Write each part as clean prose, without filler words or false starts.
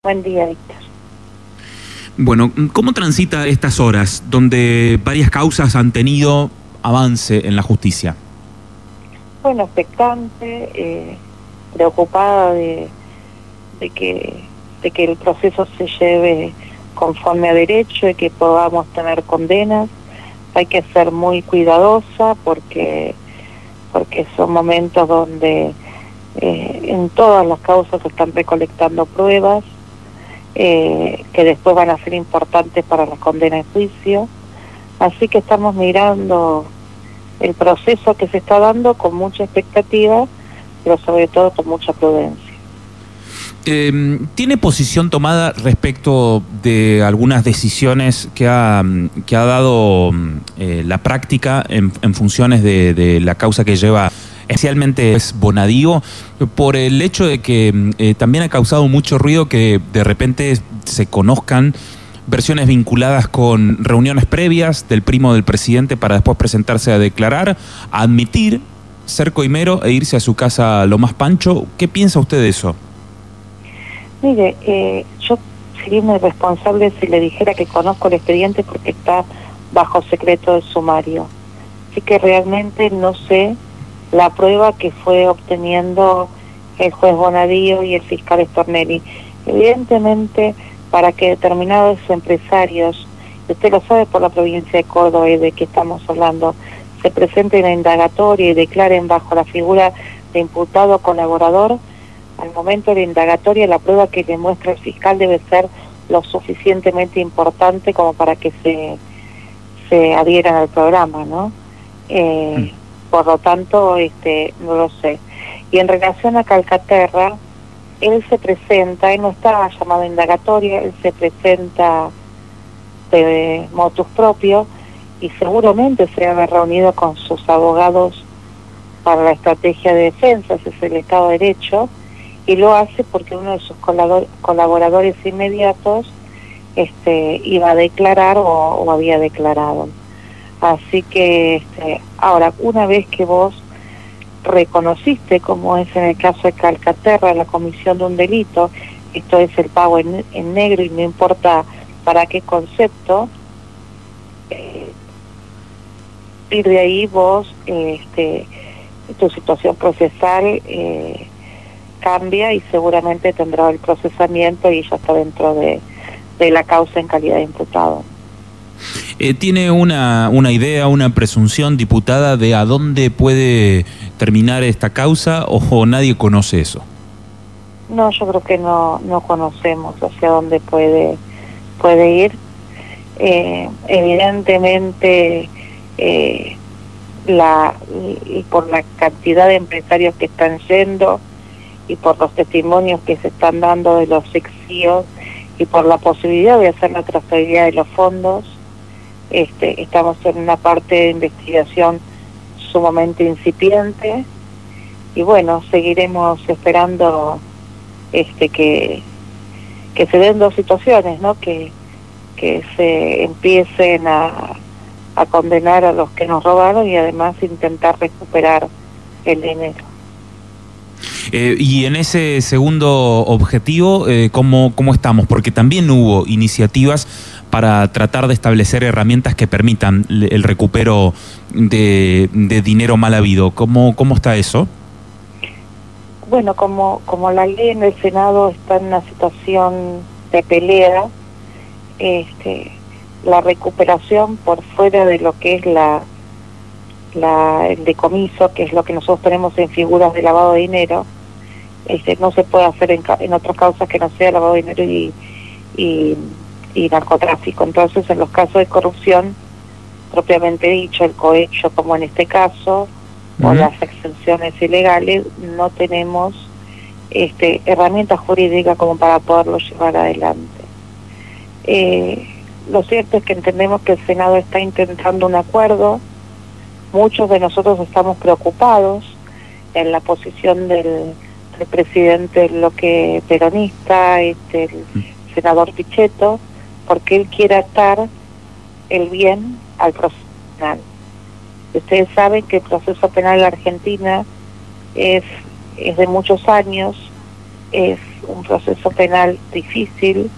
Buen día, Víctor. Bueno, ¿cómo transita estas horas donde varias causas han tenido avance en la justicia? Bueno, expectante, preocupada de que el proceso se lleve conforme a derecho y que podamos tener condenas. Hay que ser muy cuidadosa porque son momentos donde en todas las causas se están recolectando pruebas que después van a ser importantes para la condena en juicio. Así que estamos mirando el proceso que se está dando con mucha expectativa, pero sobre todo con mucha prudencia. ¿Tiene posición tomada respecto de algunas decisiones que ha dado la práctica en funciones de la causa que lleva especialmente es Bonadío, por el hecho de que también ha causado mucho ruido que de repente se conozcan versiones vinculadas con reuniones previas del primo del presidente para después presentarse a declarar, a admitir ser coimero e irse a su casa Lomas Pancho? ¿Qué piensa usted de eso? Mire, yo sería muy irresponsable si le dijera que conozco el expediente porque está bajo secreto de sumario. Así que realmente no sé la prueba que fue obteniendo el juez Bonadío y el fiscal Stornelli. Evidentemente, para que determinados empresarios, usted lo sabe por la provincia de Córdoba y de que estamos hablando, se presenten en indagatoria y declaren bajo la figura de imputado colaborador, al momento de la indagatoria la prueba que le muestra el fiscal debe ser lo suficientemente importante como para que se adhieran al programa, ¿no? Por lo tanto, no lo sé. Y en relación a Calcaterra, él se presenta, él no estaba llamado a indagatoria, él se presenta de motus propio y seguramente se ha reunido con sus abogados para la estrategia de defensa, ese es el Estado de Derecho, y lo hace porque uno de sus colaboradores inmediatos iba a declarar o había declarado. Así que ahora, una vez que vos reconociste, como es en el caso de Calcaterra, la comisión de un delito, esto es el pago en negro y no importa para qué concepto, y de ahí vos, tu situación procesal cambia y seguramente tendrá el procesamiento y ya está dentro de la causa en calidad de imputado. ¿Tiene una idea, una presunción, diputada, de a dónde puede terminar esta causa o nadie conoce eso? No, yo creo que no conocemos hacia dónde puede ir. Evidentemente, y por la cantidad de empresarios que están yendo y por los testimonios que se están dando de los exíos y por la posibilidad de hacer la trazabilidad de los fondos, estamos en una parte de investigación sumamente incipiente y bueno, seguiremos esperando que se den dos situaciones, ¿no? Que se empiecen a condenar a los que nos robaron y además intentar recuperar el dinero. Y en ese segundo objetivo, ¿cómo estamos? Porque también hubo iniciativas para tratar de establecer herramientas que permitan el recupero de dinero mal habido. ¿Cómo está eso? Bueno, como la ley en el Senado está en una situación de pelea, la recuperación por fuera de lo que es el decomiso, que es lo que nosotros tenemos en figuras de lavado de dinero, no se puede hacer en otras causas que no sea lavado de dinero y narcotráfico. Entonces, en los casos de corrupción, propiamente dicho, el cohecho, como en este caso, o las exenciones ilegales, no tenemos herramientas jurídicas como para poderlo llevar adelante. Lo cierto es que entendemos que el Senado está intentando un acuerdo. Muchos de nosotros estamos preocupados en la posición del presidente del bloque peronista, el senador Pichetto, porque él quiere atar el bien al proceso penal. Ustedes saben que el proceso penal en la Argentina es de muchos años, es un proceso penal difícil,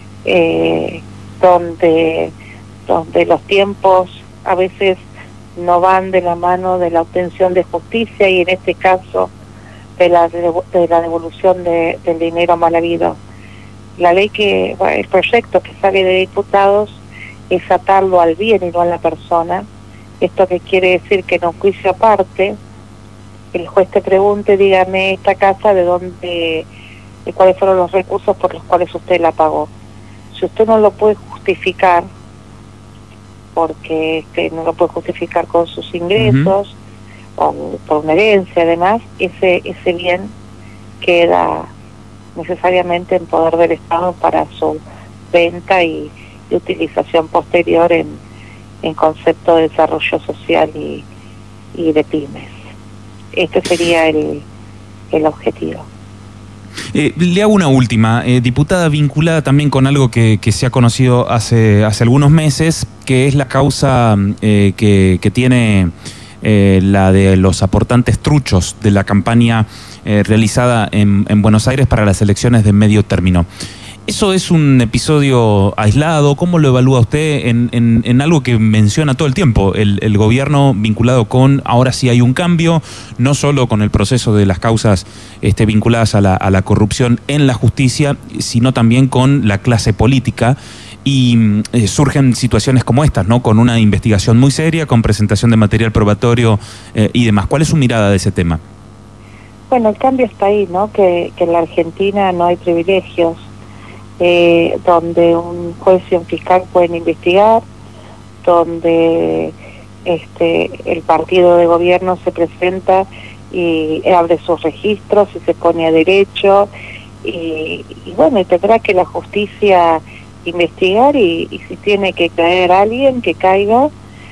donde los tiempos a veces no van de la mano de la obtención de justicia y en este caso de la devolución del dinero mal habido. La ley el proyecto que sale de diputados es atarlo al bien y no a la persona. Esto que quiere decir que en un juicio aparte el juez te pregunte, dígame esta casa de cuáles fueron los recursos por los cuales usted la pagó. Si usted no lo puede justificar, porque no lo puede justificar con sus ingresos, o por una herencia además, ese bien queda necesariamente en poder del Estado para su venta y utilización posterior en concepto de desarrollo social y de pymes. Este sería el objetivo. Le hago una última, diputada, vinculada también con algo que se ha conocido hace algunos meses, que es la causa que tiene la de los aportantes truchos de la campaña realizada en Buenos Aires para las elecciones de medio término. ¿Eso es un episodio aislado? ¿Cómo lo evalúa usted en algo que menciona todo el tiempo el gobierno vinculado con, ahora sí hay un cambio, no solo con el proceso de las causas vinculadas a la corrupción en la justicia, sino también con la clase política? Y surgen situaciones como estas, ¿no? Con una investigación muy seria, con presentación de material probatorio y demás. ¿Cuál es su mirada de ese tema? Bueno, el cambio está ahí, ¿no? Que en la Argentina no hay privilegios. Donde un juez y un fiscal pueden investigar, donde el partido de gobierno se presenta y abre sus registros y se pone a derecho y bueno, y tendrá que la justicia investigar y si tiene que caer alguien, que caiga,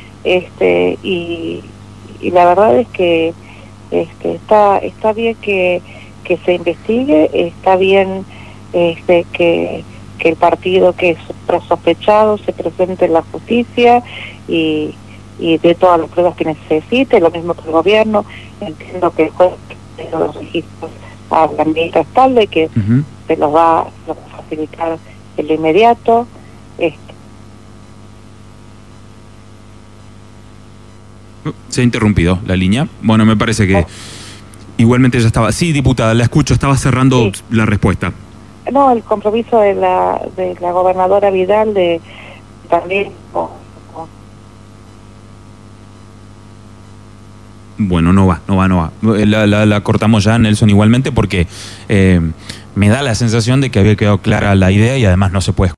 y la verdad es que está bien que se investigue, está bien que el partido que es sospechado se presente en la justicia y dé todas las pruebas que necesite, lo mismo que el gobierno. Entiendo que el juez de los registros a la ministra Estalde, que se los va a facilitar en lo inmediato. Se ha interrumpido la línea. Bueno, me parece que igualmente ya estaba. Sí, diputada, la escucho, estaba cerrando la respuesta. No, el compromiso de la gobernadora Vidal de también... Bueno, no va. La cortamos ya, Nelson, igualmente, porque me da la sensación de que había quedado clara la idea y además no se puede